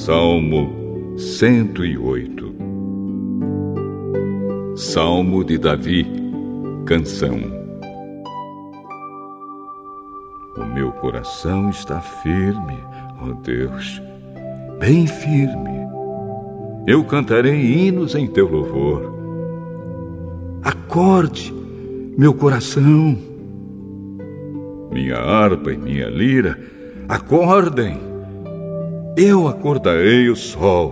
Salmo 108. Salmo de Davi, canção. O meu coração está firme, ó Deus, bem firme. Eu cantarei hinos em teu louvor. Acorde, meu coração. Minha harpa e minha lira, acordem. Eu acordarei o sol.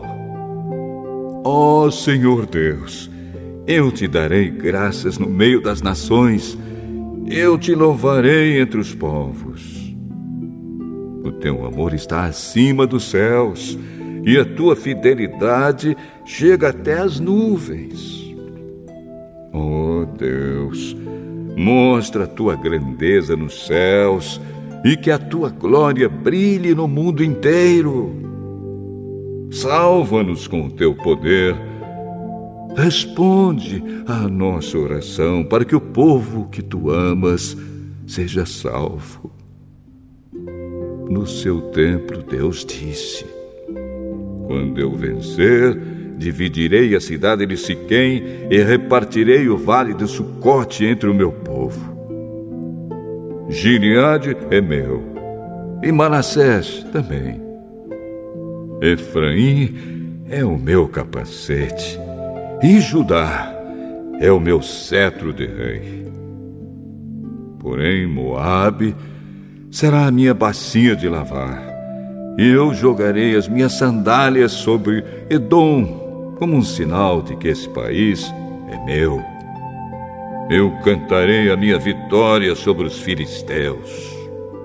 Ó Senhor Deus, eu te darei graças no meio das nações. Eu te louvarei entre os povos. O teu amor está acima dos céus, e a tua fidelidade chega até as nuvens. Ó Deus, mostra a tua grandeza nos céus e que a tua glória brilhe no mundo inteiro. Salva-nos com o teu poder. Responde à nossa oração para que o povo que tu amas seja salvo. No seu templo, Deus disse: quando eu vencer, dividirei a cidade de Siquém e repartirei o vale de Sucote entre o meu povo. Gileade é meu, e Manassés também. Efraim é o meu capacete, e Judá é o meu cetro de rei. Porém, Moabe será a minha bacia de lavar, e eu jogarei as minhas sandálias sobre Edom, como um sinal de que esse país é meu. Eu cantarei a minha vitória sobre os filisteus.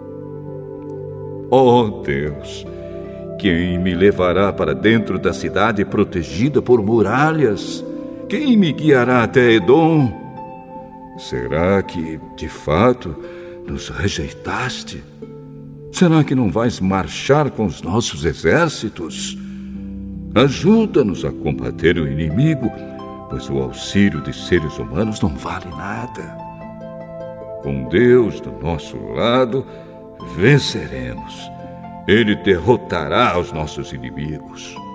Ó Deus, quem me levará para dentro da cidade protegida por muralhas? Quem me guiará até Edom? Será que, de fato, nos rejeitaste? Será que não vais marchar com os nossos exércitos? Ajuda-nos a combater o inimigo, pois o auxílio de seres humanos não vale nada. Com Deus do nosso lado, venceremos. Ele derrotará os nossos inimigos.